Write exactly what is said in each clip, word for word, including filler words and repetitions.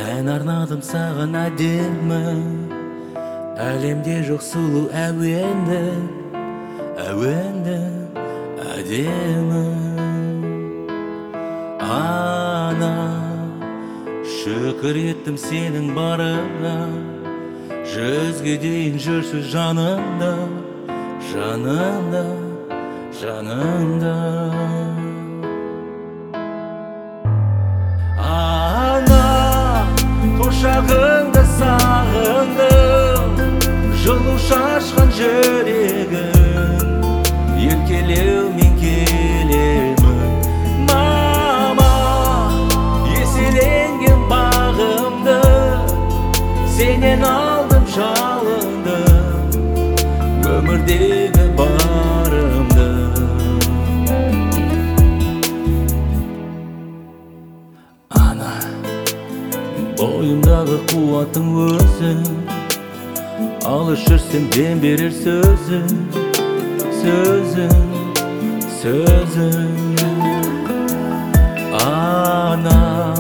Ән арнадым саған әдемі, әлемде жоқ сұлу әуенді, әуенді әдемі. Ана, шүкір еттім сенің барыңа, жүзге дейін жүрсіз жанымда, жанымда, жанымда. Құшағыңда сағындым, жылу шашқан жүрегім, еркелеумен келемін. Мама, еселенген бағымды, сенен алдым жалындым, өмірдегі барымды. Ана, бойымдағы қуатың өзің, алыс жүрсем дем берер сөзің, сөзің, сөзің. Ана,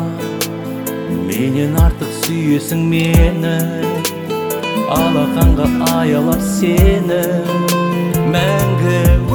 менен артық сүйесің мені, алақанға аялап сені, мәңгі